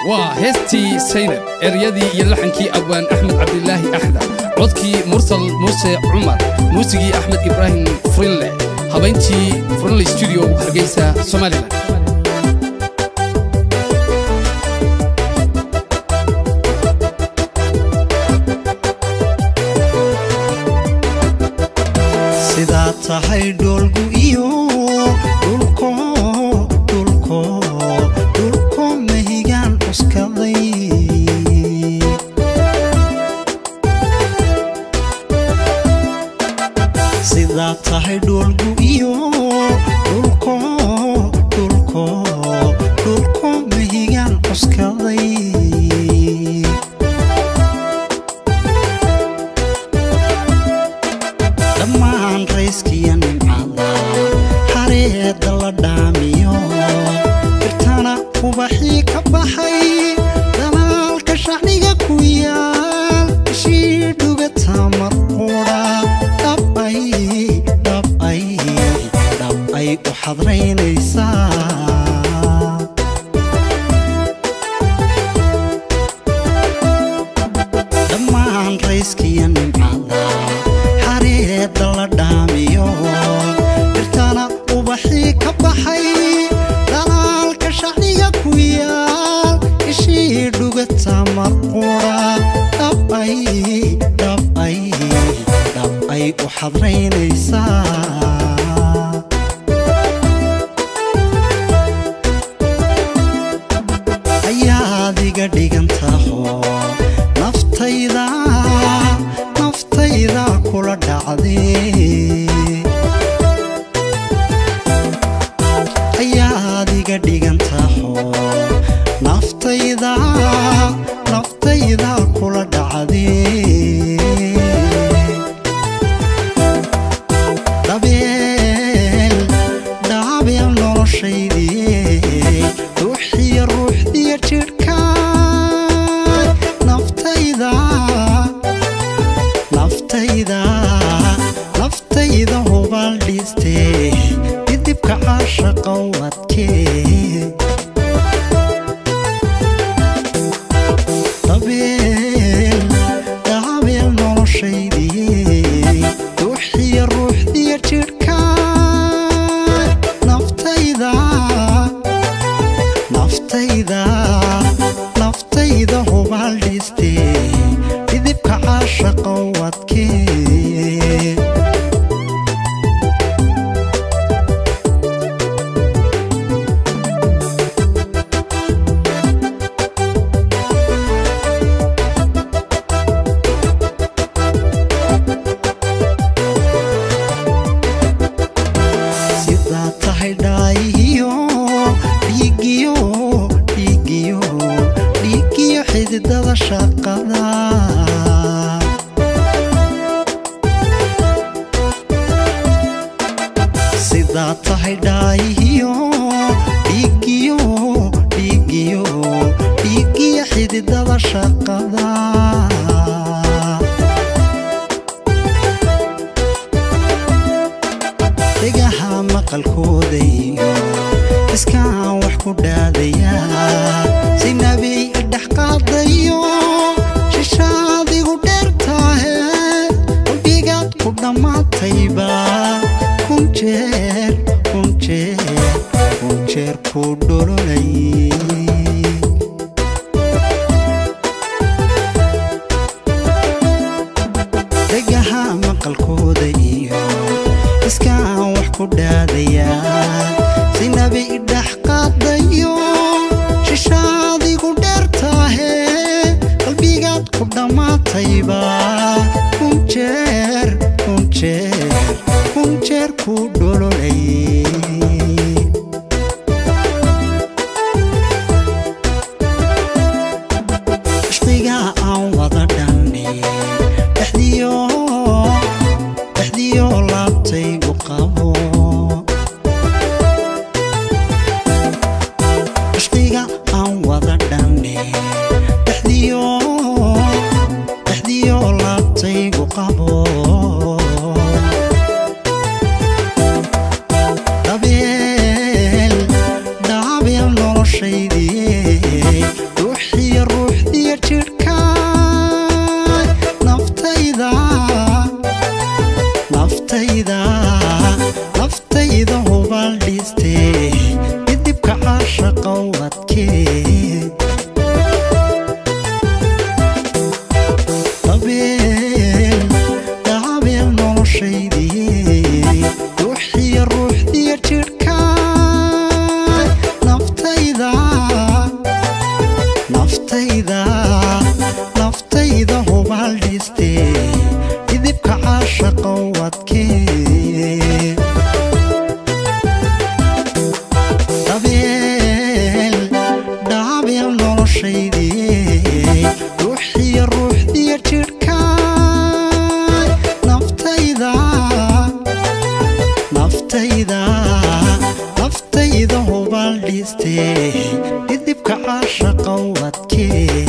وهستي سينب إريادي يلحنكي أبوان أحمد عبد الله أحدى عدكي مرسل موسى عمر موسيقي أحمد إبراهيم فرينلي هبينتي فرينلي ستوديو هرقيسة سوماليلاند سيدا تحي دولكو إيو دولكو مهيغان أسكالي سيدا تحي دولكو إيو دولكو مهيغان أسكالي لما رئيسكي نمعادا حريد الله داميو برتانا وبحي كبحي دلالك شعنيقا كويال شيدوغا تامرقورا دبأي وحضرين إيسا لما رئيسكي نمعادا دلا داميو برتانا وبحي كبحي دلالك شعنيقا كويال يشيدوغا تامرقورا دبأي وحضرين إيسا أياديقا ديقانتاهو نفتايدا كل دعدي أياديقا ديقانتاهو نفتايدا كل دعدي دابيل نورشيدي روحي الروح دي تركاي نفتايدا هو بالديستي يدبك عاشق واتكي دابيل نورشيدي روحي الروح دي تركاي نفتايدا هو بالديستي يدبك عاشق واتكي dhiigiyo xididada shaqada sidaa tahay dhaayihiyo dhiigiyo xididada shaqada degaha maqalkoodayo iskaan wax ku dhaadaya si nabi dhex qaadayo shishaadigu dheertaahe qalbigaad ku dhammaatayba kun jeer ku dhololay degaha maqalkooda iyo iskaan wax ku dhaadaya si nabi dhex qaadayo shishaadigu dheertaahe qalbigaad ku dhammaatayba kun jeer ku dhololay ishqiga aan wada dhanne dhexdiyo laabtaygu qabo ishqiga aan wada dhanne dhexdiyo laabtaygu qabo dabeel noloshaydii ruux wadkee dabeel noloshaydii ruuxiya ruuxdiya jidhkaay naftayda hubaal dhistee idibka caashaqa wadkee dabeel noloshaydii ruuxiya ruuxdiya jidhkaay naftayda hubaal dhistee idibka caashaqa wadkee